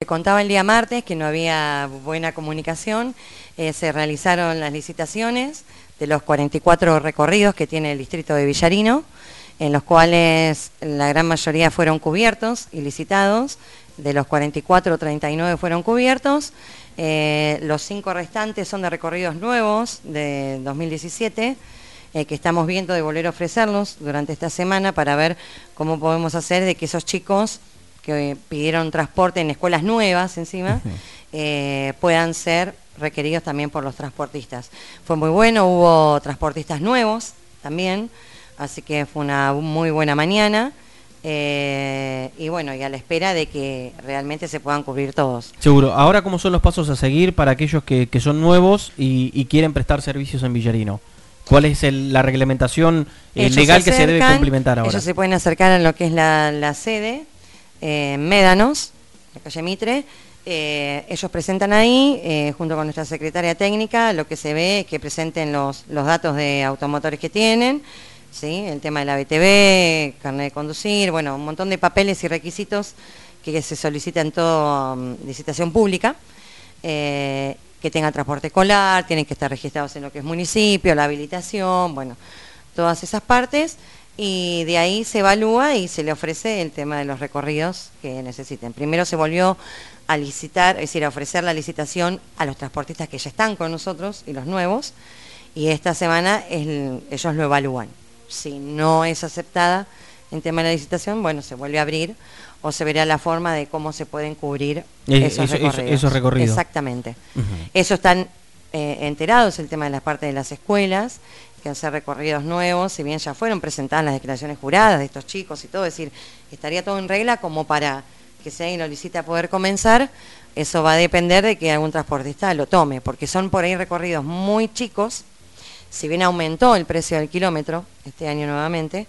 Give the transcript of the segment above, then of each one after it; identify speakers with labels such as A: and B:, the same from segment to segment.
A: contaba el día martes que no había buena comunicación, se realizaron las licitaciones de los 44 recorridos que tiene el distrito de Villarino, en los cuales la gran mayoría fueron cubiertos y licitados. De los 44, 39 fueron cubiertos. Los 5 restantes son de recorridos nuevos de 2017, que estamos viendo de volver a ofrecerlos durante esta semana para ver cómo podemos hacer de que esos chicos que pidieron transporte en escuelas nuevas encima, puedan ser requeridos también por los transportistas. Fue muy bueno, hubo transportistas nuevos también, así que fue una muy buena mañana. Y bueno, y a la espera de que realmente se puedan cubrir todos.
B: Seguro. Ahora, ¿cómo son los pasos a seguir para aquellos que son nuevos y quieren prestar servicios en Villarino? ¿Cuál es la reglamentación legal que se debe cumplimentar ahora?
A: Ellos se pueden acercar a lo que es la sede, Médanos, la calle Mitre. Ellos presentan ahí, junto con nuestra secretaria técnica, lo que se ve es que presenten los datos de automotores que tienen, ¿sí? El tema de la BTV, carnet de conducir, bueno, un montón de papeles y requisitos que se solicitan en toda licitación pública, que tengan transporte escolar, tienen que estar registrados en lo que es municipio, la habilitación, bueno, todas esas partes, y de ahí se evalúa y se le ofrece el tema de los recorridos que necesiten. Primero se volvió a licitar, es decir, a ofrecer la licitación a los transportistas que ya están con nosotros y los nuevos, y esta semana ellos lo evalúan. Si no es aceptada en tema de la licitación, bueno, se vuelve a abrir o se verá la forma de cómo se pueden cubrir esos recorridos. Exactamente. Eso están enterados, el tema de la parte de las escuelas, que hacer recorridos nuevos, si bien ya fueron presentadas las declaraciones juradas de estos chicos y todo, es decir, estaría todo en regla como para que si alguien lo licita poder comenzar. Eso va a depender de que algún transportista lo tome, porque son por ahí recorridos muy chicos. Si bien aumentó el precio del kilómetro este año nuevamente,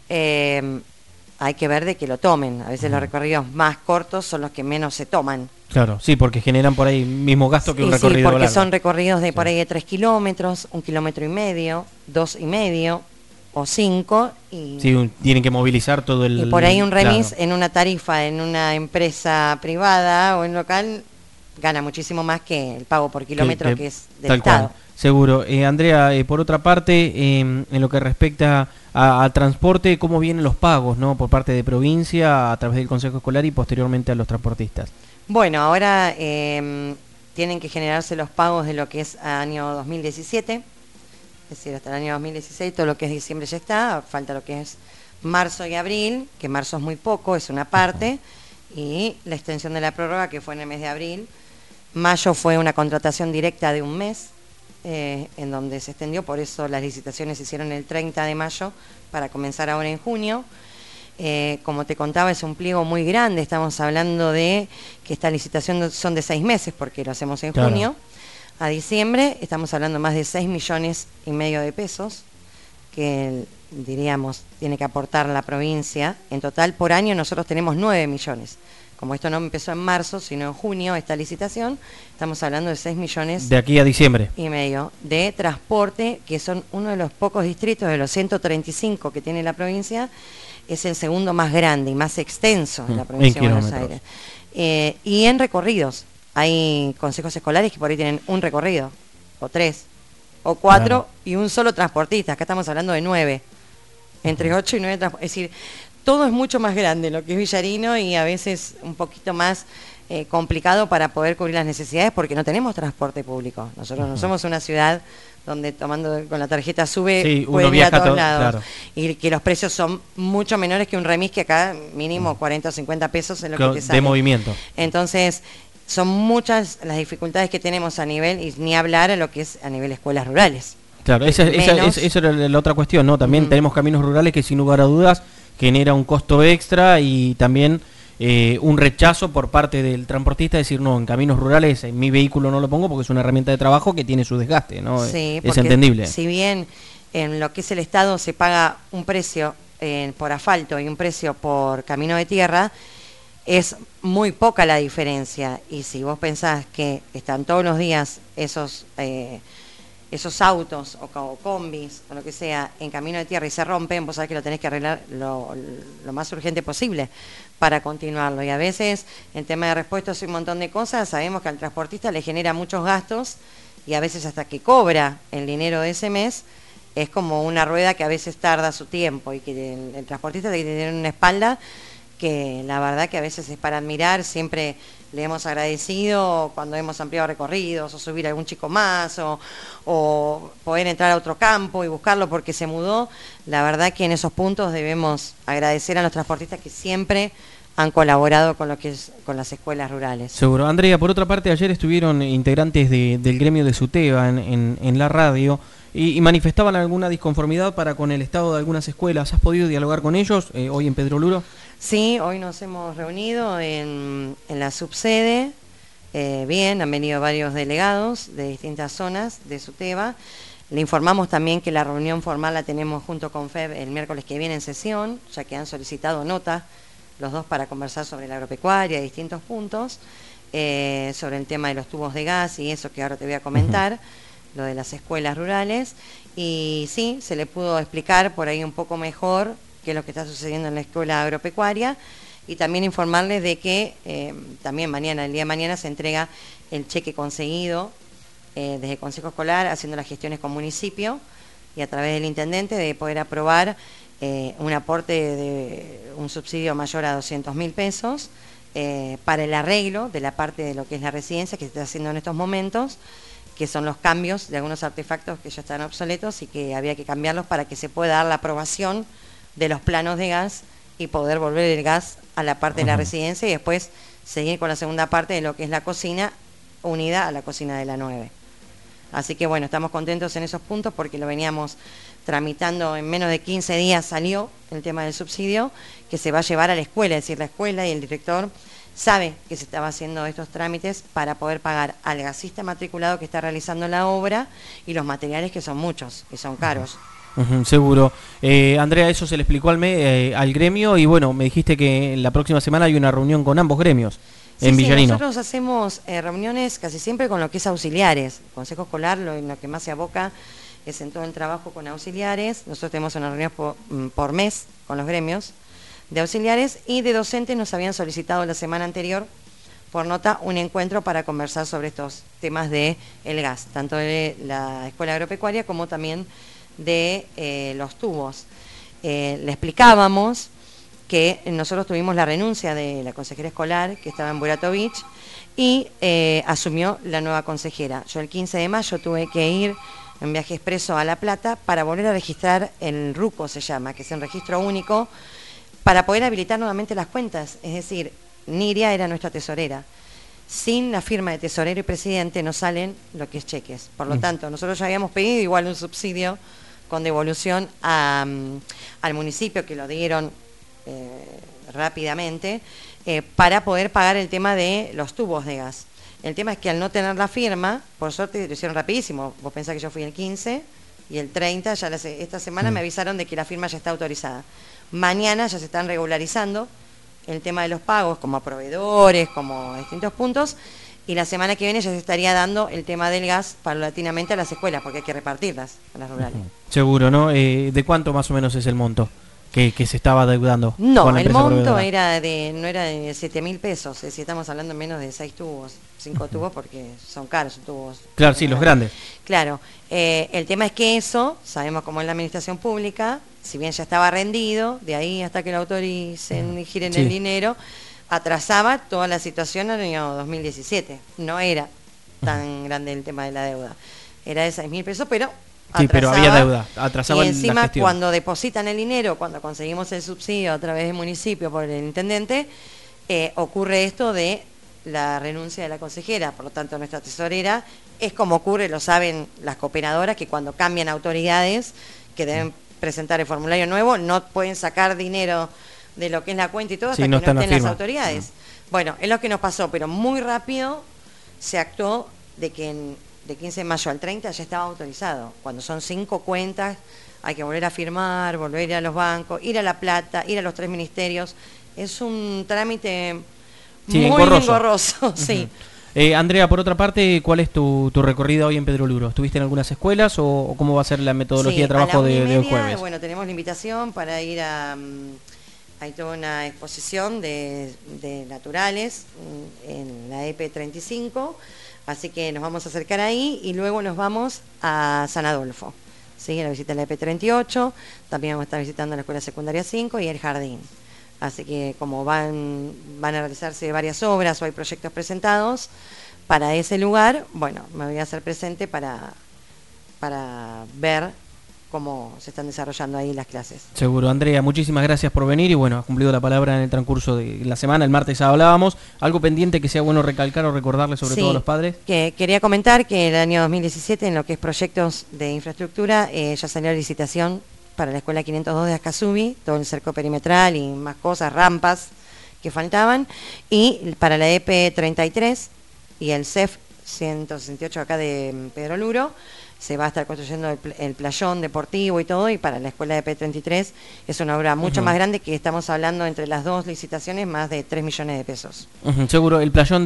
A: hay que ver de que lo tomen. A veces los recorridos más cortos son los que menos se toman.
B: Claro, sí, porque generan por ahí mismo gasto que un recorrido
A: porque
B: largo.
A: Son recorridos de por ahí de 3 kilómetros, 1,5 kilómetros, 2,5 o 5.
B: Sí, tienen que movilizar todo el...
A: Y por ahí un remis en una tarifa, en una empresa privada o en local, gana muchísimo más que el pago por kilómetro que es del Estado.
B: Cual. Seguro. Andrea, por otra parte, en lo que respecta a transporte, ¿cómo vienen los pagos, no, por parte de provincia a través del Consejo Escolar y posteriormente a los transportistas?
A: Bueno, ahora tienen que generarse los pagos de lo que es año 2017, es decir, hasta el año 2016, todo lo que es diciembre ya está, falta lo que es marzo y abril, que marzo es muy poco, es una parte, y la extensión de la prórroga que fue en el mes de abril. Mayo fue una contratación directa de un mes, en donde se extendió, por eso las licitaciones se hicieron el 30 de mayo para comenzar ahora en junio. Como te contaba, es un pliego muy grande, estamos hablando de que esta licitación son de 6 meses porque lo hacemos en junio a diciembre, estamos hablando más de 6,5 millones de pesos que diríamos tiene que aportar la provincia. En total por año nosotros tenemos 9 millones. Como esto no empezó en marzo, sino en junio, esta licitación, estamos hablando de 6 millones.
B: De aquí a diciembre.
A: Y medio de transporte, que son uno de los pocos distritos de los 135 que tiene la provincia, es el segundo más grande y más extenso de la provincia de Buenos Aires. Y en recorridos, hay consejos escolares que por ahí tienen un recorrido, o 3, o 4, y un solo transportista. Acá estamos hablando de 9, entre 8 y 9 transportistas. Es decir, todo es mucho más grande lo que es Villarino y a veces un poquito más complicado para poder cubrir las necesidades porque no tenemos transporte público. Nosotros no somos una ciudad donde tomando con la tarjeta sube, puede ir a todos lados. Y que los precios son mucho menores que un remis, que acá mínimo 40 o 50 pesos es lo que te sale.
B: De movimiento.
A: Entonces, son muchas las dificultades que tenemos a nivel, y ni hablar a lo que es a nivel escuelas rurales.
B: Claro, esa era la otra cuestión, ¿no? También tenemos caminos rurales que sin lugar a dudas genera un costo extra y también un rechazo por parte del transportista, decir, no, en caminos rurales en mi vehículo no lo pongo porque es una herramienta de trabajo que tiene su desgaste, ¿no?
A: Sí,
B: es entendible.
A: Si bien en lo que es el Estado se paga un precio por asfalto y un precio por camino de tierra, es muy poca la diferencia. Y si vos pensás que están todos los días esos esos autos o combis o lo que sea en camino de tierra y se rompen, vos sabés que lo tenés que arreglar lo más urgente posible para continuarlo. Y a veces en tema de repuestos y un montón de cosas, sabemos que al transportista le genera muchos gastos y a veces hasta que cobra el dinero de ese mes, es como una rueda que a veces tarda su tiempo y que el transportista tiene que tener una espalda que la verdad que a veces es para admirar. Siempre le hemos agradecido cuando hemos ampliado recorridos o subir a algún chico más o poder entrar a otro campo y buscarlo porque se mudó. La verdad que en esos puntos debemos agradecer a los transportistas que siempre han colaborado con lo que es con las escuelas rurales.
B: Seguro. Andrea, por otra parte, ayer estuvieron integrantes del gremio de SUTEBA en la radio y manifestaban alguna disconformidad para con el estado de algunas escuelas. ¿Has podido dialogar con ellos hoy en Pedro Luro?
A: Sí, hoy nos hemos reunido en la subsede. Bien, han venido varios delegados de distintas zonas de SUTEBA. Le informamos también que la reunión formal la tenemos junto con FEB el miércoles que viene en sesión, ya que han solicitado nota los dos para conversar sobre la agropecuaria y distintos puntos, sobre el tema de los tubos de gas y eso que ahora te voy a comentar, lo de las escuelas rurales. Y sí, se le pudo explicar por ahí un poco mejor qué es lo que está sucediendo en la escuela agropecuaria y también informarles de que también el día de mañana se entrega el cheque conseguido desde el Consejo Escolar, haciendo las gestiones con municipio y a través del intendente de poder aprobar un aporte de un subsidio mayor a 200.000 pesos para el arreglo de la parte de lo que es la residencia que se está haciendo en estos momentos, que son los cambios de algunos artefactos que ya están obsoletos y que había que cambiarlos para que se pueda dar la aprobación de los planos de gas y poder volver el gas a la parte de la residencia y después seguir con la segunda parte de lo que es la cocina unida a la cocina de la 9. Así que bueno, estamos contentos en esos puntos porque lo veníamos tramitando en menos de 15 días, salió el tema del subsidio que se va a llevar a la escuela, es decir, la escuela y el director sabe que se estaba haciendo estos trámites para poder pagar al gasista matriculado que está realizando la obra y los materiales que son muchos, que son caros.
B: Seguro. Andrea, eso se le explicó al gremio y bueno, me dijiste que la próxima semana hay una reunión con ambos gremios en Villarino.
A: Nosotros hacemos reuniones casi siempre con lo que es auxiliares. El Consejo Escolar en lo que más se aboca es en todo el trabajo con auxiliares. Nosotros tenemos una reunión por mes con los gremios de auxiliares y de docentes. Nos habían solicitado la semana anterior por nota un encuentro para conversar sobre estos temas de el gas, tanto de la escuela agropecuaria como también de los tubos. Le explicábamos que nosotros tuvimos la renuncia de la consejera escolar que estaba en Buratovich y asumió la nueva consejera. Yo el 15 de mayo tuve que ir en viaje expreso a La Plata para volver a registrar el RUCO, se llama, que es un registro único, para poder habilitar nuevamente las cuentas. Es decir, Niria era nuestra tesorera. Sin la firma de tesorero y presidente no salen lo que es cheques. Por lo tanto, nosotros ya habíamos pedido igual un subsidio con devolución al municipio, que lo dieron rápidamente, para poder pagar el tema de los tubos de gas. El tema es que al no tener la firma, por suerte lo hicieron rapidísimo. Vos pensás que yo fui el 15 y el 30, ya esta semana me avisaron de que la firma ya está autorizada. Mañana ya se están regularizando el tema de los pagos como a proveedores, como a distintos puntos, y la semana que viene ya se estaría dando el tema del gas paulatinamente a las escuelas, porque hay que repartirlas a las rurales.
B: Seguro, ¿no? ¿De cuánto más o menos es el monto que se estaba adeudando?
A: No, el monto no era de 7.000 pesos, es decir, estamos hablando menos de 6 tubos, 5 tubos, porque son caros, son tubos.
B: Claro, sí, los grandes.
A: Claro, el tema es que eso, sabemos cómo es la administración pública, si bien ya estaba rendido, de ahí hasta que lo autoricen y giren el dinero, atrasaba toda la situación en el año 2017. No era tan grande el tema de la deuda. Era de 6.000 pesos, pero
B: sí, pero había deuda, atrasaba.
A: Y encima cuando depositan el dinero, cuando conseguimos el subsidio a través del municipio por el intendente, ocurre esto de la renuncia de la consejera. Por lo tanto, nuestra tesorera es como ocurre, lo saben las cooperadoras, que cuando cambian autoridades que deben presentar el formulario nuevo, no pueden sacar dinero de lo que es la cuenta y todo hasta que no estén las autoridades. Bueno, es lo que nos pasó, pero muy rápido se actuó de que de 15 de mayo al 30 ya estaba autorizado. Cuando son 5 cuentas, hay que volver a firmar, volver a ir a los bancos, ir a La Plata, ir a los 3 ministerios. Es un trámite muy engorroso, sí.
B: Andrea, por otra parte, ¿cuál es tu recorrida hoy en Pedro Luro? ¿Estuviste en algunas escuelas o cómo va a ser la metodología de trabajo de hoy jueves?
A: Bueno, tenemos la invitación para ir a... hay toda una exposición de naturales en la EP35, así que nos vamos a acercar ahí y luego nos vamos a San Adolfo. ¿Sí? La visita a la EP38, también vamos a estar visitando la Escuela Secundaria 5 y el Jardín. Así que como van a realizarse varias obras o hay proyectos presentados para ese lugar, bueno, me voy a hacer presente para ver cómo se están desarrollando ahí las clases.
B: Seguro. Andrea, muchísimas gracias por venir y bueno, has cumplido la palabra en el transcurso de la semana. El martes hablábamos. ¿Algo pendiente que sea bueno recalcar o recordarle sobre todo a los padres?
A: Que quería comentar que el año 2017 en lo que es proyectos de infraestructura ya salió la licitación para la Escuela 502 de Ascasubi, todo el cerco perimetral y más cosas, rampas que faltaban, y para la EP33 y el CEF 168 acá de Pedro Luro, se va a estar construyendo el playón deportivo y todo, y para la escuela de EP33 es una obra mucho más grande, que estamos hablando entre las dos licitaciones más de 3 millones de pesos.
B: Seguro, el playón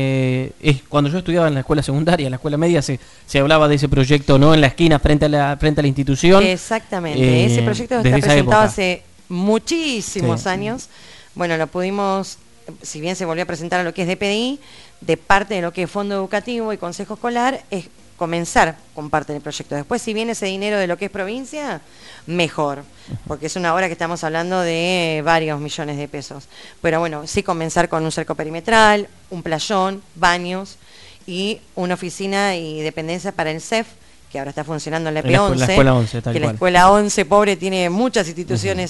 B: cuando yo estudiaba en la escuela secundaria, en la escuela media, se hablaba de ese proyecto, ¿no? En la esquina, frente a la institución.
A: Exactamente, ese proyecto está presentado hace muchísimos años. Bueno, lo pudimos, si bien se volvió a presentar a lo que es DPI, de parte de lo que es Fondo Educativo y Consejo Escolar, es comenzar con parte del proyecto. Después, si viene ese dinero de lo que es provincia, mejor, porque es una obra que estamos hablando de varios millones de pesos. Pero bueno, sí comenzar con un cerco perimetral, un playón, baños y una oficina y dependencia para el CEF, que ahora está funcionando en la EP11,
B: la escuela 11, tal
A: que
B: cual.
A: La escuela 11, pobre, tiene muchas instituciones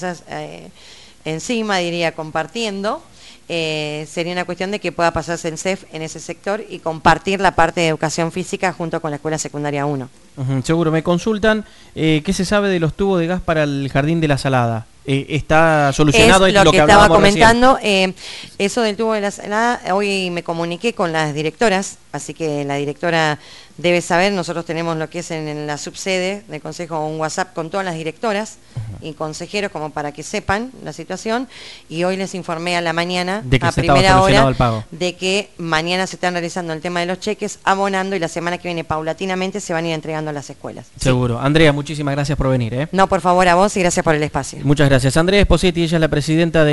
A: encima, diría, compartiendo. Sería una cuestión de que pueda pasarse el CEF en ese sector y compartir la parte de educación física junto con la Escuela Secundaria 1.
B: Seguro, me consultan, ¿qué se sabe de los tubos de gas para el Jardín de la Salada? ¿Está solucionado?
A: Es lo que estaba comentando, eso del tubo de la Salada, hoy me comuniqué con las directoras, así que la directora debe saber. Nosotros tenemos lo que es en la subsede del Consejo un WhatsApp con todas las directoras y consejeros como para que sepan la situación, y hoy les informé a la mañana, a primera hora, de que mañana se están realizando el tema de los cheques, abonando, y la semana que viene paulatinamente se van a ir entregando a las escuelas.
B: Seguro. Andrea, muchísimas gracias por venir.
A: No, por favor, a vos, y gracias por el espacio.
B: Muchas gracias. Andrea Esposetti, ella es la presidenta de